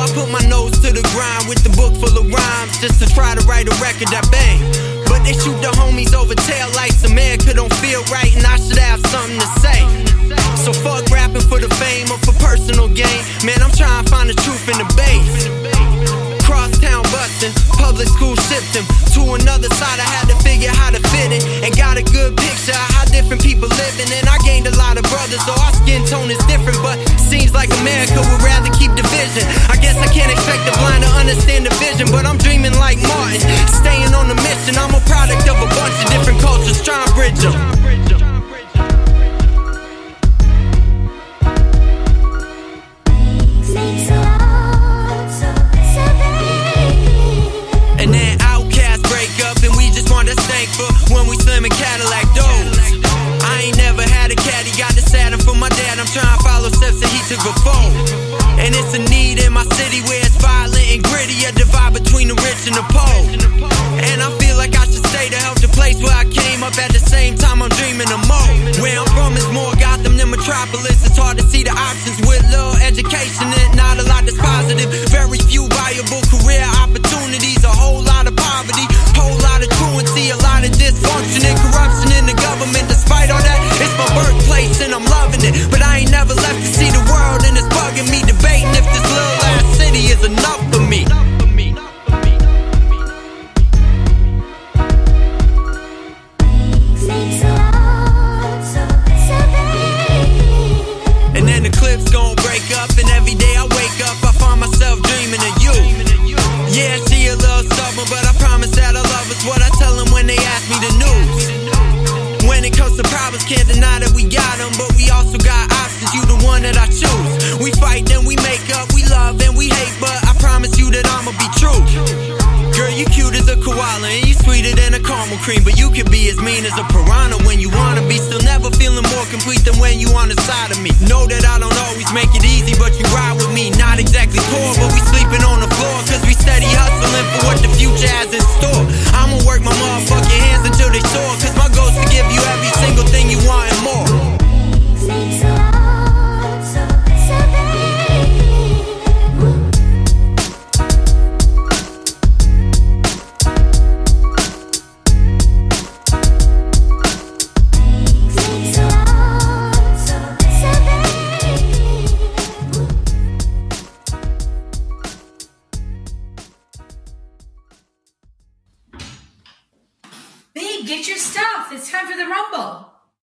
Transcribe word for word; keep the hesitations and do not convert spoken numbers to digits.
put my nose to the grind with the book full of rhymes just to try to write a record that bang. But they shoot the homies over taillights. America don't feel right and I should have something to say. So fuck rapping for the fame or for personal gain. Man, I'm trying to find the truth in the bass. Crosstown bustin', public school shipped him to another side. I had to figure how to fit it and got a good picture of how different people living. And I gained a lot of brothers, though our skin tone is different. But seems like America would rather keep division. I guess I can't expect the blind to understand the vision, but I'm dreaming like Martin, staying on the mission. I'm a product of a bunch of different cultures, trying to bridge them. And then Outkast break up and we just want to thank for when we slim in Cadillac doors. I ain't never had a caddy, got the Saturn for my dad. I'm trying to follow steps that he took before. And it's a need in my city where it's violent and gritty, a divide between the rich and the poor. And I feel like I should stay to help the place where I came up. At the same time I'm dreaming of more. Where I'm from is more Gotham than Metropolis. It's hard to see the options with little education and not a lot that's positive. Very few viable career opportunities, a whole lot of poverty, whole lot of truancy, a lot of dysfunction and corruption in the government. Despite all that, it's my birthplace and I'm loving it. But I ain't never left to see the world and it's bugging me, debating if this little ass city is enough for me. And then the clips gon' break up and every day I wake up I find myself dreaming of you. Yeah, she a little stubborn, but I promise that I love us. What I tell them when they ask me the news. When it comes to problems, can't deny that we got them, but we also got options, you the one that I choose. We fight, then we make up, we love and we hate, but I promise you that I'ma be true. Girl, you cute as a koala and you sweeter than a caramel cream, but you can be as mean as a piranha when you wanna be. Still never feeling more complete than when you on the side of me. Know that I don't always make it easy, but you ride with me. Not exactly poor, but we sleeping on the floor, cause we steady hustling for what the future has in store. I'ma work my motherfucking hands until they sore, cause my goal's to give you every single thing you want and more. Babe, get your stuff. It's time for the Rumble.